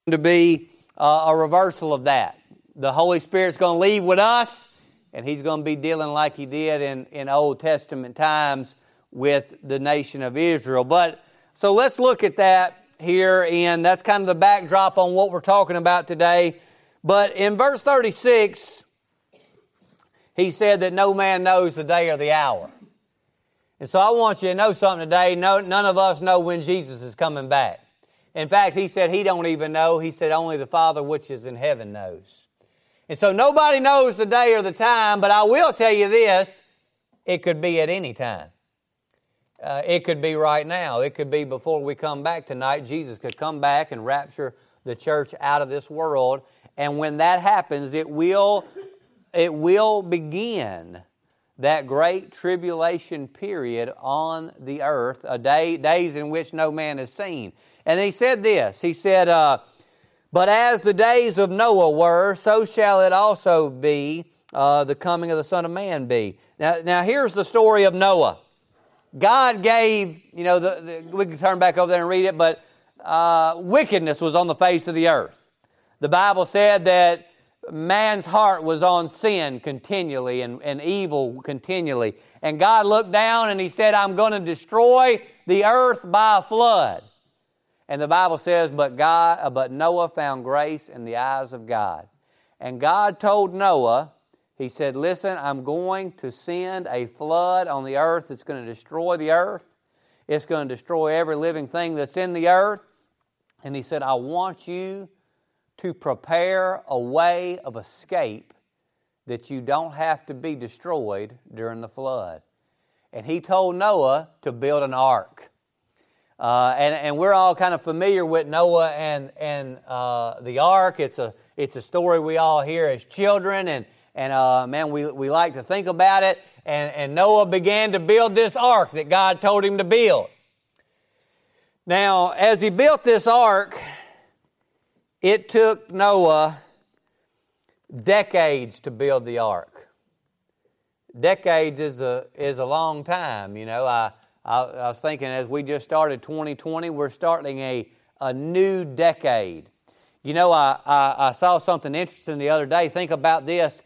to be a reversal of that. The Holy Spirit's going to leave with us, and He's going to be dealing like He did in Old Testament times with the nation of Israel. But so let's look at that here, and that's kind of the backdrop on what we're talking about today. But in verse 36, He said that no man knows the day or the hour. And so I want you to know something today. None of us know when Jesus is coming back. In fact, He said He don't even know. He said only the Father which is in heaven knows. And so nobody knows the day or the time, but I will tell you this, it could be at any time. It could be right now. It could be before we come back tonight. Jesus could come back and rapture the church out of this world. And when that happens, it will begin that great tribulation period on the earth, days in which no man has seen. And He said this, He said, but as the days of Noah were, so shall it also be, the coming of the Son of Man be. Now here's the story of Noah. God gave, we can turn back over there and read it, but wickedness was on the face of the earth. The Bible said that man's heart was on sin continually and evil continually. And God looked down and He said, I'm going to destroy the earth by a flood. And the Bible says, but Noah found grace in the eyes of God. And God told Noah, He said, listen, I'm going to send a flood on the earth. It's going to destroy the earth. It's going to destroy every living thing that's in the earth. And He said, I want you to prepare a way of escape that you don't have to be destroyed during the flood. And He told Noah to build an ark. And we're all kind of familiar with Noah and the ark. It's a story we all hear as children, and we like to think about it. And Noah began to build this ark that God told him to build. Now, as he built this ark, it took Noah decades to build the ark. Decades is a long time, I was thinking as we just started 2020, we're starting a new decade. I saw something interesting the other day. Think about this.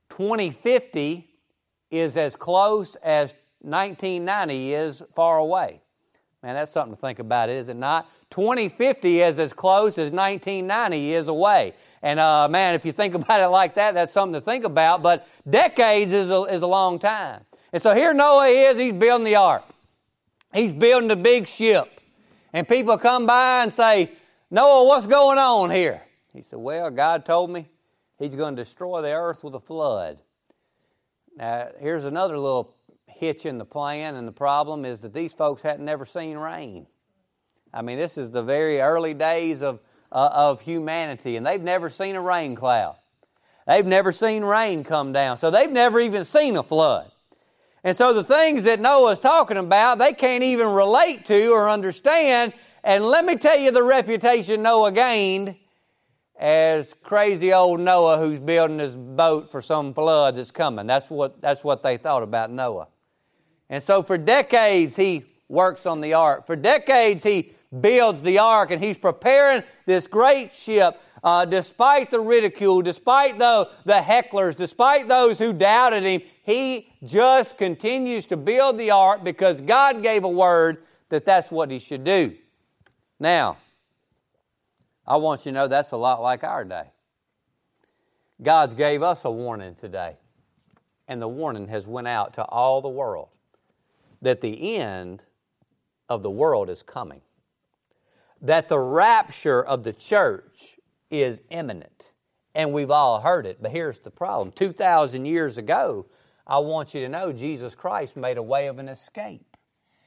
2050 is as close as 1990 is far away. Man, that's something to think about, is it not? 2050 is as close as 1990 is away. And man, if you think about it like that, that's something to think about. But decades is a long time. And so here Noah is, he's building the ark. He's building a big ship. And people come by and say, Noah, what's going on here? He said, well, God told me He's going to destroy the earth with a flood. Now, here's another little hitch in the plan, and the problem is that these folks hadn't never seen rain. I mean, this is the very early days of humanity, and they've never seen a rain cloud. They've never seen rain come down, so they've never even seen a flood. And so the things that Noah's talking about, they can't even relate to or understand. And let me tell you the reputation Noah gained as crazy old Noah who's building his boat for some flood that's coming. That's what they thought about Noah. And so for decades he works on the ark. For decades he builds the ark, and he's preparing this great ship. Despite the ridicule, despite the hecklers, despite those who doubted him, he just continues to build the ark because God gave a word that that's what he should do. Now, I want you to know that's a lot like our day. God's gave us a warning today, and the warning has went out to all the world that the end of the world is coming, that the rapture of the church is imminent. And we've all heard it, but here's the problem. 2,000 years ago, I want you to know Jesus Christ made a way of an escape.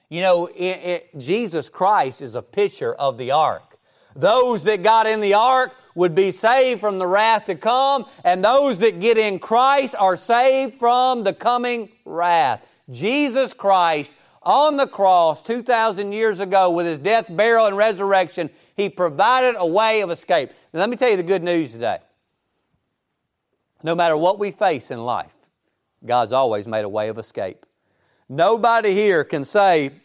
Jesus Christ is a picture of the ark. Those that got in the ark would be saved from the wrath to come, and those that get in Christ are saved from the coming wrath. Jesus Christ on the cross 2,000 years ago with His death, burial, and resurrection, He provided a way of escape. Now, let me tell you the good news today. No matter what we face in life, God's always made a way of escape. Nobody here can say,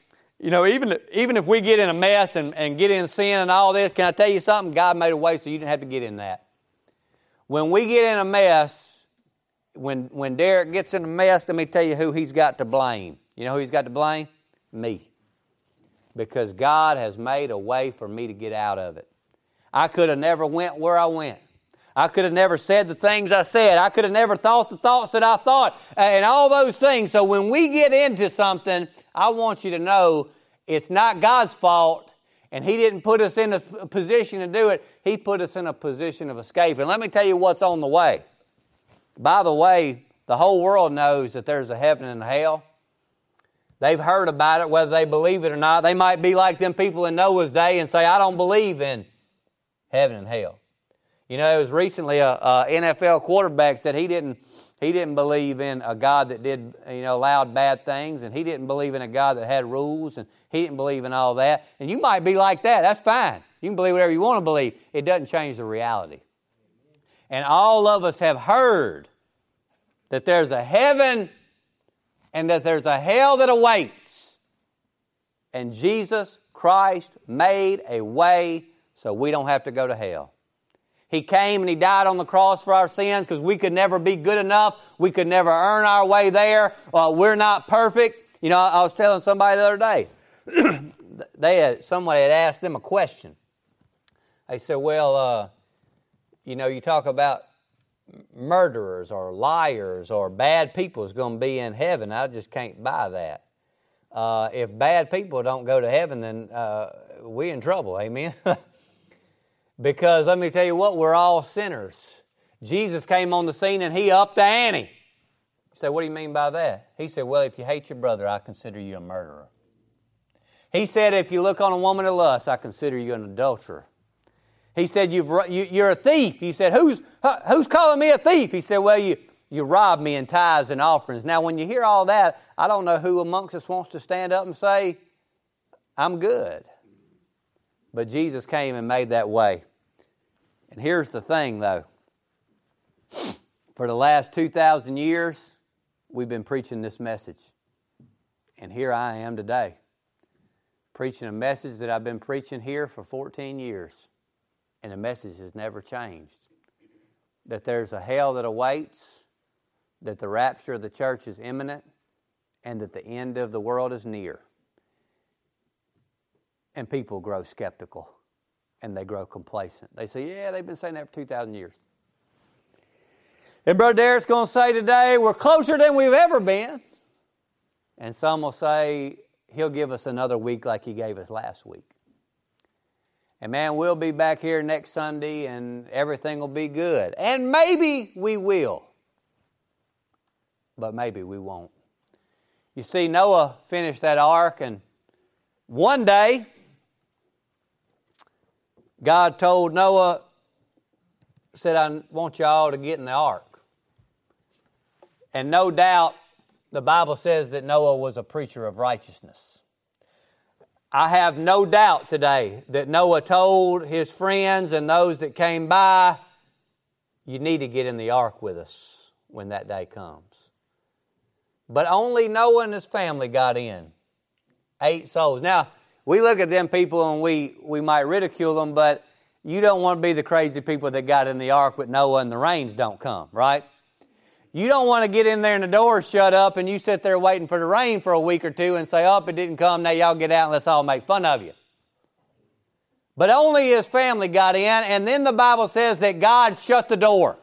You know, even if we get in a mess and get in sin and all this, can I tell you something? God made a way so you didn't have to get in that. When we get in a mess, when Derek gets in a mess, let me tell you who he's got to blame. You know who he's got to blame? Me. Because God has made a way for me to get out of it. I could have never went where I went. I could have never said the things I said. I could have never thought the thoughts that I thought, and all those things. So when we get into something, I want you to know it's not God's fault, and He didn't put us in a position to do it. He put us in a position of escape. And let me tell you what's on the way. By the way, the whole world knows that there's a heaven and a hell. They've heard about it, whether they believe it or not. They might be like them people in Noah's day and say, I don't believe in heaven and hell. You know, it was recently a NFL quarterback said he didn't believe in a God that did, allowed bad things, and he didn't believe in a God that had rules, and he didn't believe in all that. And you might be like that. That's fine. You can believe whatever you want to believe. It doesn't change the reality. And all of us have heard that there's a heaven and that there's a hell that awaits. And Jesus Christ made a way so we don't have to go to hell. He came and He died on the cross for our sins because we could never be good enough. We could never earn our way there. We're not perfect. You know, I was telling somebody the other day, somebody had asked them a question. They said, well, you talk about murderers or liars or bad people is going to be in heaven. I just can't buy that. If bad people don't go to heaven, then we're in trouble. Amen? Because let me tell you what, we're all sinners. Jesus came on the scene and He upped the ante. You say, what do you mean by that? He said, well, if you hate your brother, I consider you a murderer. He said, if you look on a woman of lust, I consider you an adulterer. He said, you're a thief. He said, who's calling me a thief? He said, well, you robbed me in tithes and offerings. Now, when you hear all that, I don't know who amongst us wants to stand up and say, I'm good. But Jesus came and made that way. And here's the thing, though. For the last 2,000 years, we've been preaching this message. And here I am today, preaching a message that I've been preaching here for 14 years. And the message has never changed. That there's a hell that awaits, that the rapture of the church is imminent, and that the end of the world is near. And people grow skeptical, and they grow complacent. They say, yeah, they've been saying that for 2,000 years. And Brother Derek's going to say today, we're closer than we've ever been. And some will say, He'll give us another week like He gave us last week. And man, we'll be back here next Sunday, and everything will be good. And maybe we will. But maybe we won't. You see, Noah finished that ark, and one day, God told Noah, said, I want you all to get in the ark. And no doubt, the Bible says that Noah was a preacher of righteousness. I have no doubt today that Noah told his friends and those that came by, you need to get in the ark with us when that day comes. But only Noah and his family got in. 8 souls. Now, we look at them people and we might ridicule them, but you don't want to be the crazy people that got in the ark with Noah and the rains don't come, right? You don't want to get in there and the door's shut up and you sit there waiting for the rain for a week or two and say, oh, it didn't come, now y'all get out and let's all make fun of you. But only his family got in, and then the Bible says that God shut the door.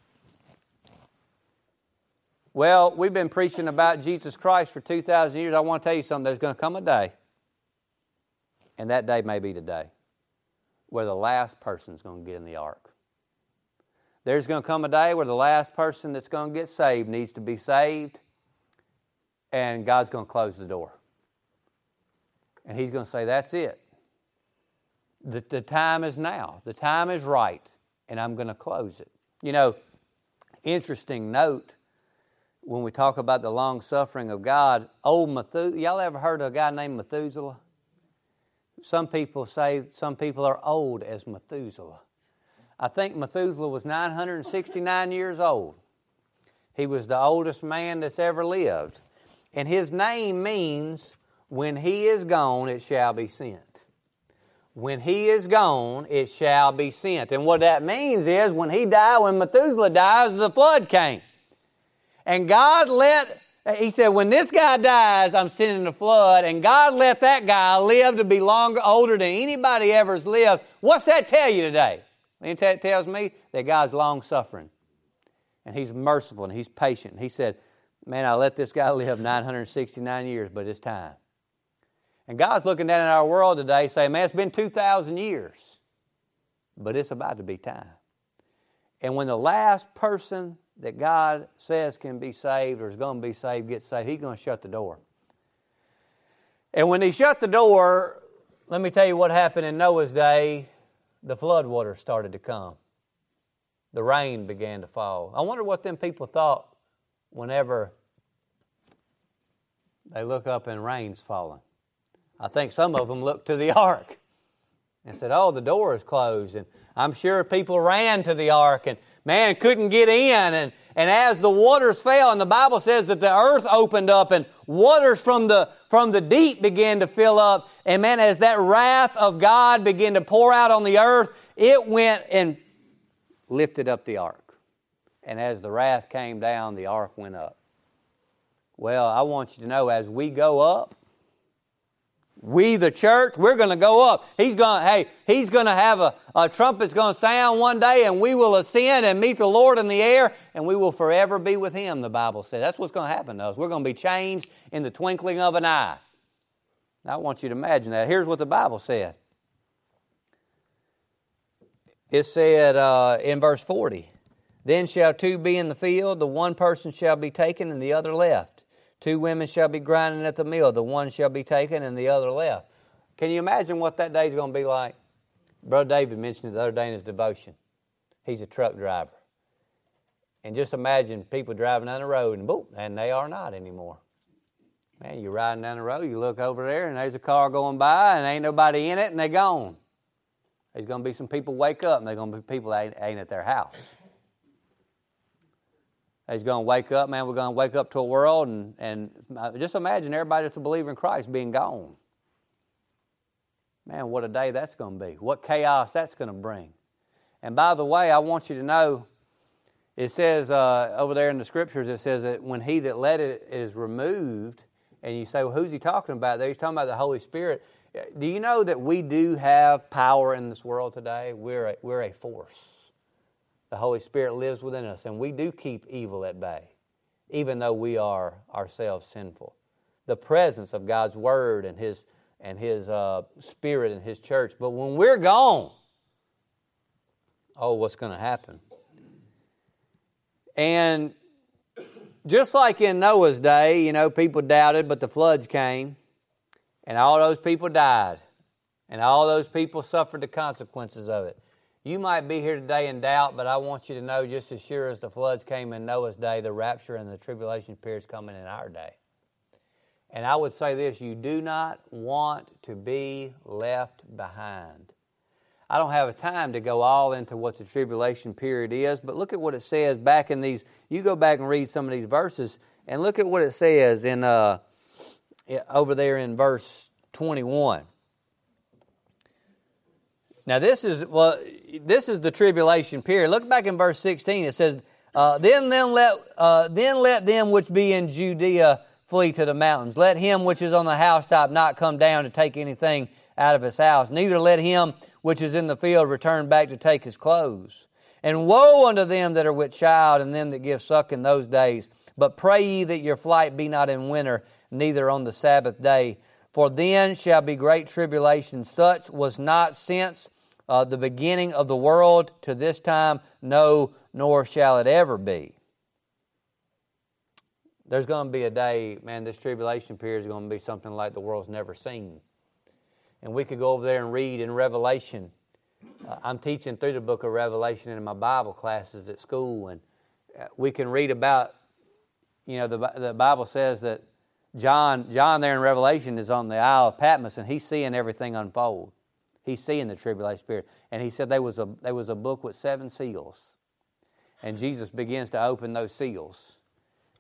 Well, we've been preaching about Jesus Christ for 2,000 years. I want to tell you something. There's going to come a day, and that day may be today, where the last person's going to get in the ark. There's going to come a day where the last person that's going to get saved needs to be saved, and God's going to close the door. And He's going to say, that's it. The time is now. The time is right, and I'm going to close it. You know, interesting note, when we talk about the long-suffering of God, old Methuselah, y'all ever heard of a guy named Methuselah? Some people say some people are old as Methuselah. I think Methuselah was 969 years old. He was the oldest man that's ever lived. And his name means When He is gone, it shall be sent. When He is gone, it shall be sent. And what that means is when He died, when Methuselah dies, the flood came. And God He said, when this guy dies, I'm sending the flood. And God let that guy live to be older than anybody ever has lived. What's that tell you today? It tells me that God's long-suffering. And He's merciful and He's patient. He said, man, I let this guy live 969 years, but it's time. And God's looking down at our world today saying, man, it's been 2,000 years, but it's about to be time. And when the last person that God says can be saved or is going to be saved gets saved, He's going to shut the door. And when He shut the door, let me tell you what happened in Noah's day. The flood water started to come. The rain began to fall. I wonder what them people thought whenever they look up and rain's falling. I think some of them looked to the ark and said, oh, the door is closed. And I'm sure people ran to the ark and, man, couldn't get in. And as the waters fell, and the Bible says that the earth opened up and waters from the deep began to fill up. And, man, as that wrath of God began to pour out on the earth, it went and lifted up the ark. And as the wrath came down, the ark went up. Well, I want you to know, as we go up, we, the church, we're going to go up. He's going to have a trumpet's going to sound one day, and we will ascend and meet the Lord in the air, and we will forever be with Him, the Bible says. That's what's going to happen to us. We're going to be changed in the twinkling of an eye. Now, I want you to imagine that. Here's what the Bible said. It said in verse 40, then shall two be in the field, the one person shall be taken and the other left. Two women shall be grinding at the mill, the one shall be taken and the other left. Can you imagine what that day is going to be like? Brother David mentioned it the other day in his devotion. He's a truck driver. And just imagine people driving down the road and boom, and they are not anymore. Man, you're riding down the road, you look over there and there's a car going by and ain't nobody in it and they're gone. There's going to be some people wake up and there's going to be people that ain't at their house. He's going to wake up, man, we're going to wake up to a world and just imagine everybody that's a believer in Christ being gone. Man, what a day that's going to be. What chaos that's going to bring. And by the way, I want you to know, it says over there in the Scriptures, it says that when He that led it is removed, and you say, well, who's He talking about there? He's talking about the Holy Spirit. Do you know that we do have power in this world today? We're a force. The Holy Spirit lives within us, and we do keep evil at bay, even though we are ourselves sinful. The presence of God's Word and His Spirit and His church. But when we're gone, oh, what's going to happen? And just like in Noah's day, people doubted, but the floods came, and all those people died, and all those people suffered the consequences of it. You might be here today in doubt, but I want you to know just as sure as the floods came in Noah's day, the rapture and the tribulation period is coming in our day. And I would say this, you do not want to be left behind. I don't have a time to go all into what the tribulation period is, but look at what it says back in these. You go back and read some of these verses, and look at what it says in over there in verse 21. Now this is the tribulation period. Look back in verse 16. It says, "Then let them which be in Judea flee to the mountains. Let him which is on the housetop not come down to take anything out of his house. Neither let him which is in the field return back to take his clothes. And woe unto them that are with child and them that give suck in those days. But pray ye that your flight be not in winter, neither on the Sabbath day. For then shall be great tribulation. Such was not since the beginning of the world to this time, no, nor shall it ever be." There's going to be a day, man, this tribulation period is going to be something like the world's never seen. And we could go over there and read in Revelation. I'm teaching through the book of Revelation in my Bible classes at school, and we can read about, the Bible says that John there in Revelation is on the Isle of Patmos, and he's seeing everything unfold. He's seeing the tribulation period. And he said there was a book with 7 seals. And Jesus begins to open those seals.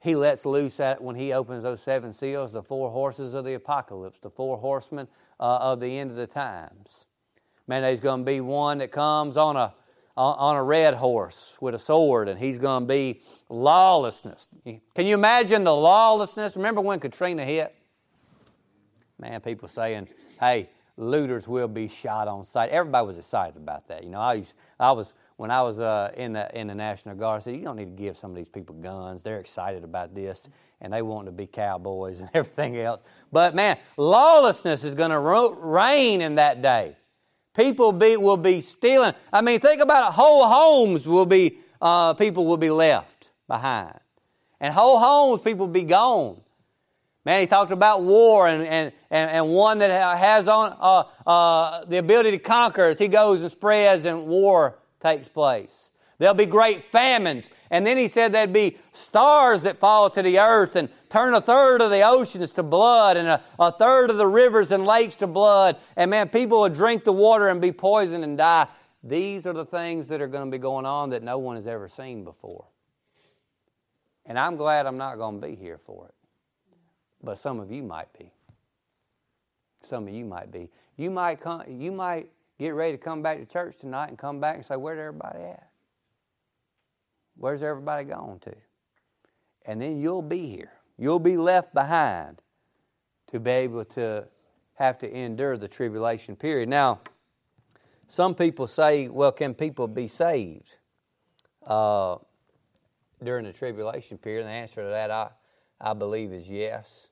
He lets loose when He opens those 7 seals, the 4 horses of the apocalypse, the 4 horsemen of the end of the times. Man, there's going to be one that comes on a red horse with a sword, and he's going to be lawlessness. Can you imagine the lawlessness? Remember when Katrina hit? Man, people saying, hey, looters will be shot on sight. Everybody was excited about that. You know, when I was in the National Guard, I said, you don't need to give some of these people guns. They're excited about this, and they want to be cowboys and everything else. But man, lawlessness is going to reign in that day. People will be stealing. I mean, think about it. Whole homes will be, people will be left behind. And whole homes, people will be gone. Man, he talked about war and one that has on the ability to conquer as he goes and spreads and war takes place. There'll be great famines. And then he said there'd be stars that fall to the earth and turn 1/3 of the oceans to blood and 1/3 of the rivers and lakes to blood. And man, people will drink the water and be poisoned and die. These are the things that are going to be going on that no one has ever seen before. And I'm glad I'm not going to be here for it. But some of you might be. Some of you might be. You might get ready to come back to church tonight and come back and say, where's everybody at? Where's everybody gone to? And then you'll be here. You'll be left behind to be able to have to endure the tribulation period. Now, some people say, well, can people be saved during the tribulation period? And the answer to that, I believe, is yes.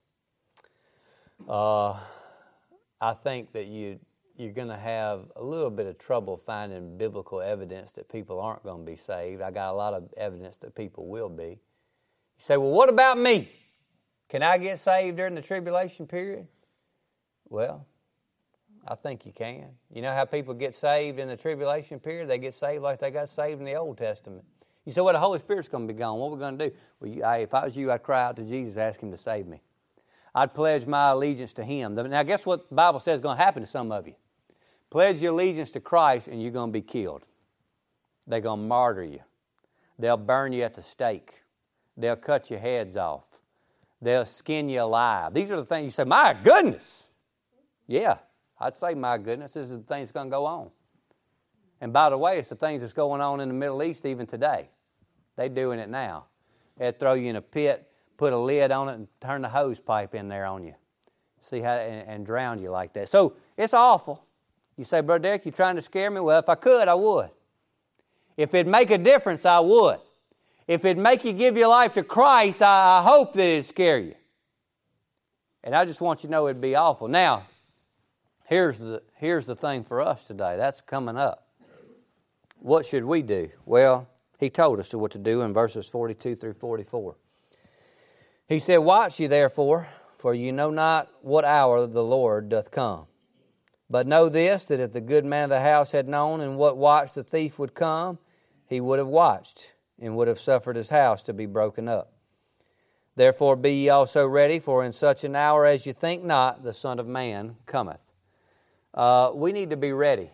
I think that you're going to have a little bit of trouble finding biblical evidence that people aren't going to be saved. I got a lot of evidence that people will be. You say, well, what about me? Can I get saved during the tribulation period? Well, I think you can. You know how people get saved in the tribulation period? They get saved like they got saved in the Old Testament. You say, well, the Holy Spirit's going to be gone. What are we going to do? Well, if I was you, I'd cry out to Jesus, ask Him to save me. I'd pledge my allegiance to Him. Now, guess what the Bible says is going to happen to some of you? Pledge your allegiance to Christ and you're going to be killed. They're going to martyr you. They'll burn you at the stake. They'll cut your heads off. They'll skin you alive. These are the things you say, my goodness. Yeah, I'd say, my goodness, this is the things that's going to go on. And by the way, it's the things that's going on in the Middle East even today. They're doing it now. They'll throw you in a pit, put a lid on it, and turn the hose pipe in there on you. See how and drown you like that. So it's awful. You say, Brother Derek, you trying to scare me? Well, if I could, I would. If it'd make a difference, I would. If it'd make you give your life to Christ, I hope that it'd scare you. And I just want you to know it'd be awful. Now, here's the thing for us today. That's coming up. What should we do? Well, He told us what to do in verses 42 through 44. He said, watch ye therefore, for you know not what hour the Lord doth come. But know this, that if the good man of the house had known in what watch the thief would come, he would have watched, and would have suffered his house to be broken up. Therefore be ye also ready, for in such an hour as you think not, the Son of Man cometh. We need to be ready.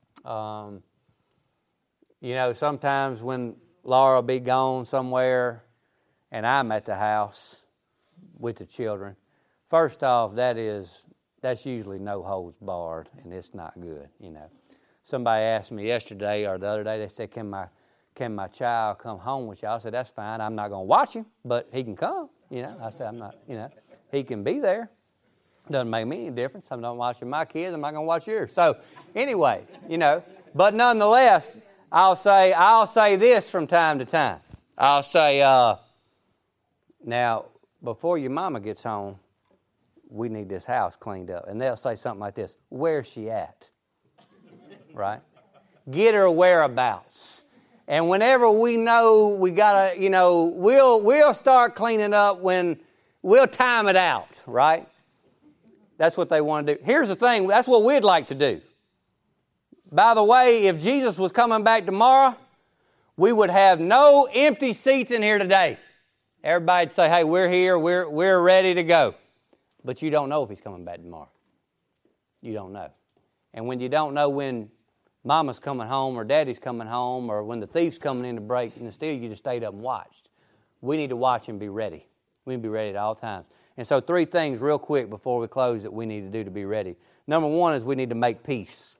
Sometimes when Laura will be gone somewhere and I'm at the house with the children, first off, that's usually no holds barred, and it's not good, Somebody asked me yesterday or the other day, they said, can my child come home with y'all? I said, that's fine. I'm not going to watch him, but he can come, I said, I'm not, he can be there. Doesn't make me any difference. I'm not watching my kids. I'm not going to watch yours. So anyway, but nonetheless, I'll say this from time to time. I'll say, now, before your mama gets home, we need this house cleaned up. And they'll say something like this, where's she at? Right? Get her whereabouts. And whenever we know we got to, we'll start cleaning up when we'll time it out, right? That's what they want to do. Here's the thing, that's what we'd like to do. By the way, if Jesus was coming back tomorrow, we would have no empty seats in here today. Everybody'd say, hey, we're here, we're ready to go. But you don't know if He's coming back tomorrow. You don't know. And when you don't know when Mama's coming home or Daddy's coming home or when the thief's coming in to break and steal, you just stayed up and watched. we need to watch and be ready. We need to be ready at all times. And so 3 things real quick before we close that we need to do to be ready. Number 1 is we need to make peace.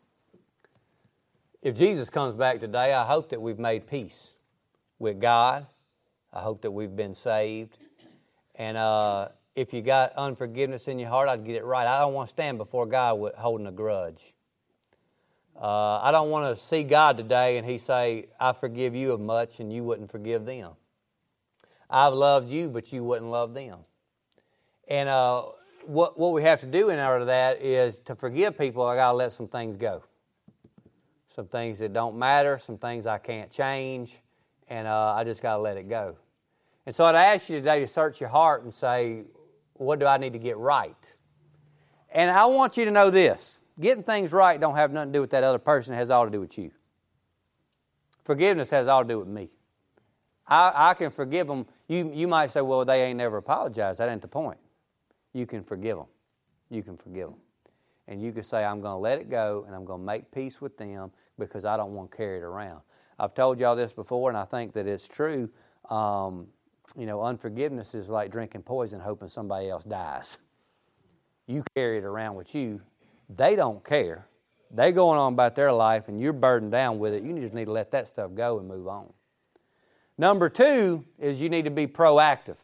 If Jesus comes back today, I hope that we've made peace with God. I hope that we've been saved. And if you got unforgiveness in your heart, I'd get it right. I don't want to stand before God holding a grudge. I don't want to see God today and He say, I forgive you of much, and you wouldn't forgive them. I've loved you, but you wouldn't love them. And what we have to do in order to that is to forgive people, I got to let some things go. Some things that don't matter, some things I can't change, and I just got to let it go. And so I'd ask you today to search your heart and say, what do I need to get right? And I want you to know this. Getting things right don't have nothing to do with that other person. It has all to do with you. Forgiveness has all to do with me. I can forgive them. You might say, well, they ain't never apologized. That ain't the point. You can forgive them. You can forgive them. And you can say, I'm going to let it go, and I'm going to make peace with them because I don't want to carry it around. I've told y'all this before, and I think that it's true. Unforgiveness is like drinking poison hoping somebody else dies. You carry it around with you. They don't care. They're going on about their life, and you're burdened down with it. You just need to let that stuff go and move on. Number 2 is you need to be proactive.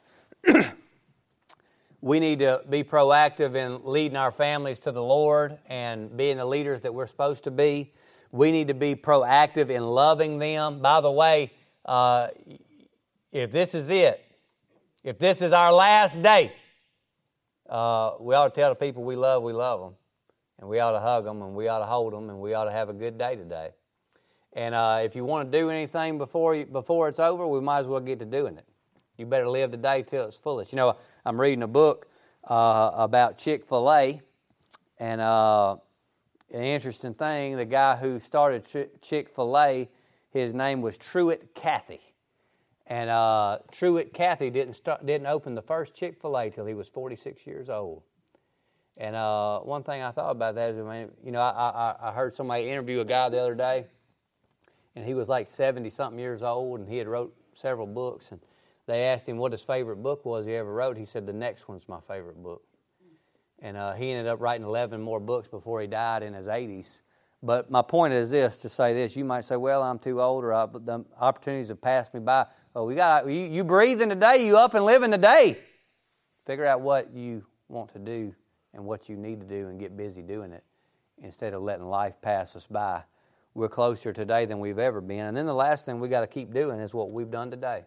We need to be proactive in leading our families to the Lord and being the leaders that we're supposed to be. We need to be proactive in loving them. By the way, if this is it, if this is our last day, we ought to tell the people we love them. And we ought to hug them, and we ought to hold them, and we ought to have a good day today. And if you want to do anything before it's over, we might as well get to doing it. You better live the day till it's fullest. I'm reading a book about Chick-fil-A, and an interesting thing, the guy who started Chick-fil-A, his name was Truett Cathy. And Truett Cathy didn't open the first Chick-fil-A till he was 46 years old. And one thing I thought about that is, I heard somebody interview a guy the other day, and he was like 70-something years old, and he had wrote several books, and they asked him what his favorite book was he ever wrote. He said, the next one's my favorite book. And he ended up writing 11 more books before he died in his 80s. But my point is this, to say this. You might say, well, I'm too old, or the opportunities have passed me by. Well, you breathing today, you up and living today. Figure out what you want to do and what you need to do and get busy doing it instead of letting life pass us by. We're closer today than we've ever been. And then the last thing we got to keep doing is what we've done today.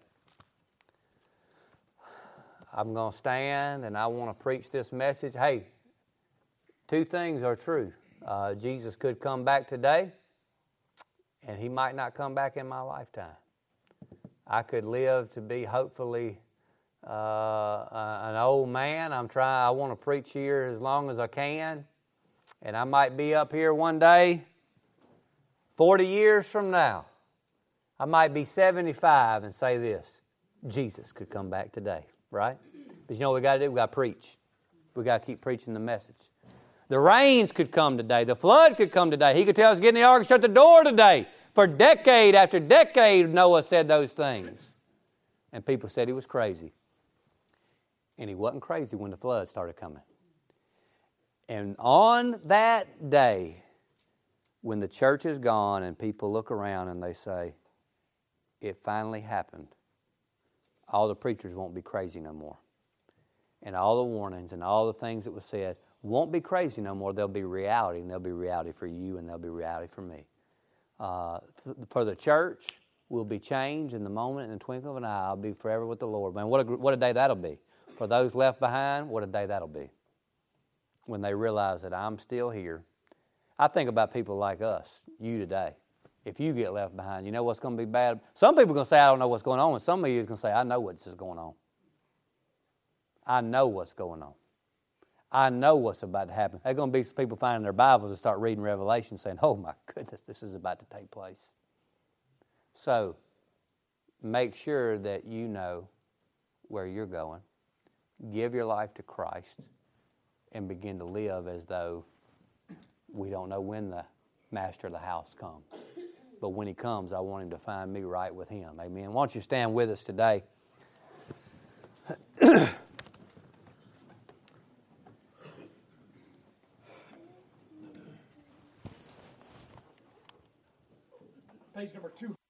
I'm going to stand and I want to preach this message. Hey, 2 things are true. Jesus could come back today, and He might not come back in my lifetime. I could live to be hopefully an old man. I want to preach here as long as I can, and I might be up here one day, 40 years from now. I might be 75 and say this: Jesus could come back today, right? But you know what we got to do? We got to preach. We got to keep preaching the message. The rains could come today. The flood could come today. He could tell us to get in the ark and shut the door today. For decade after decade, Noah said those things. And people said he was crazy. And he wasn't crazy when the flood started coming. And on that day, when the church is gone and people look around and they say, it finally happened, all the preachers won't be crazy no more. And all the warnings and all the things that were said won't be crazy no more. They'll be reality, and they'll be reality for you, and they'll be reality for me. For the church, we'll be changed in the moment, in the twinkle of an eye. I'll be forever with the Lord. Man, what a day that'll be. For those left behind, what a day that'll be. When they realize that I'm still here. I think about people like us, you today. If you get left behind, you know what's going to be bad? Some people are going to say, I don't know what's going on, and some of you are going to say, I know what's going on. I know what's going on. I know what's about to happen. There's going to be some people finding their Bibles and start reading Revelation saying, oh my goodness, this is about to take place. So, make sure that you know where you're going. Give your life to Christ and begin to live as though we don't know when the master of the house comes. But when He comes, I want Him to find me right with Him. Amen. Why don't you stand with us today? Page number 2.